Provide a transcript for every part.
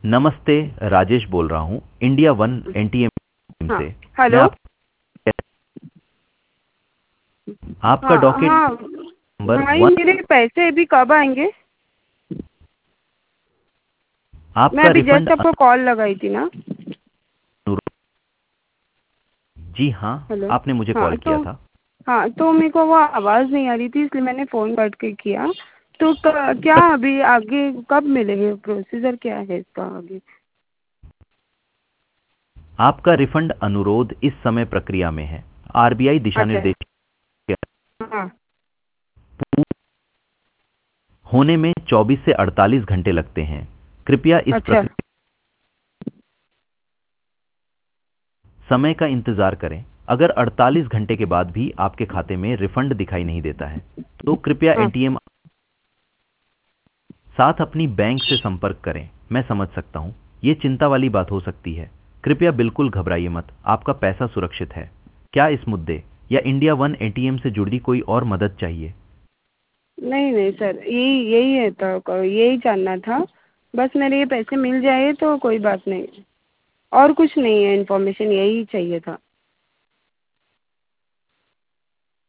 नमस्ते, राजेश बोल रहा हूँ इंडिया वन एनटीएम हाँ। से। मैं हेलो। आपका हाँ डॉकेट हाँ। नंबर भाई वन। मेरे पैसे अभी कब आएंगे? मैं आपका अभी रिफंड जस्ट आपको कॉल लगाई थी ना। अनुरोध। जी हाँ, हेलो। आपने मुझे हाँ कॉल तो किया था। हाँ तो मेरे को वो आवाज़ नहीं आ रही थी इसलिए मैंने फ़ोन कट के किया। तो क्या अभी आगे कब मिलेंगे? प्रोसीजर क्या है इसका आगे? आपका रिफंड अनुरोध इस समय प्रक्रिया में है। आरबीआई दिशा अच्छा। निर्देश के हाँ। होने में 24 से 48 घंटे लगते हैं। कृपया इस अच्छा। प्रक्रिया समय का इंतजार करें। अगर 48 घंटे के बाद भी आपके खाते में रिफंड दिखाई नहीं देता है तो कृपया हाँ। एनटीएम साथ अपनी बैंक से संपर्क करें। मैं समझ सकता हूँ, ये चिंता वाली बात हो सकती है। कृपया बिल्कुल घबराइए मत, आपका पैसा सुरक्षित है। क्या इस मुद्दे या इंडिया वन एटीएम से जुड़ी कोई और मदद चाहिए? नहीं नहीं सर, यही यही है तो यही जानना था। बस मेरे ये पैसे मिल जाए तो कोई बात नहीं, और कुछ नहीं है, इन्फॉर्मेशन यही चाहिए था।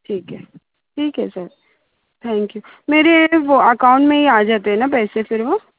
ठीक है सर। Thank you. मेरे वो अकाउंट में ही आ जाते हैं ना पैसे फिर वो?